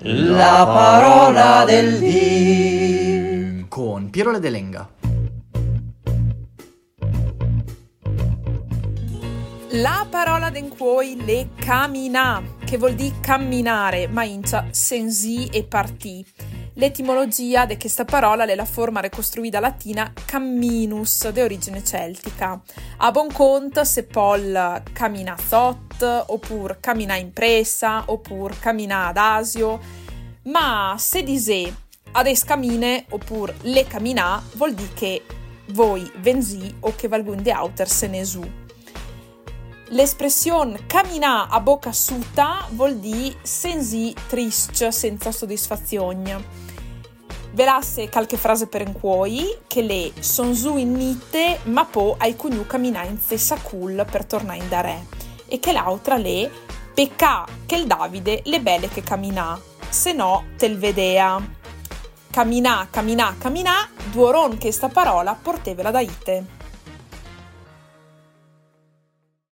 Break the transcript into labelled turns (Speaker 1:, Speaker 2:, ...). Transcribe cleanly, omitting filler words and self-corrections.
Speaker 1: La parola del dì
Speaker 2: con Piero Ledelenga.
Speaker 3: La parola d'encuoi le camina, che vuol dire camminare, ma incia sensi e partì. L'etimologia di questa parola è la forma ricostruita latina camminus, di origine celtica. A buon conto se pol camina thot, oppure camina impresa, oppure camina ad asio, ma se disè ades camine, oppure le camina, vuol dire che voi venzi o che valgun de auter se ne su. L'espressione camminà a bocca asciutta vuol dire sensi triste, senza soddisfazione. Velasse qualche frase per encuoi, che le son su in nite, ma po' ai cugnu camminà in stessa cool per tornare in da re. E che l'altra le peccà che il Davide le belle che camminà, se no tel vedea. Camminà, camminà, camminà, duoron che sta parola portevela da ite.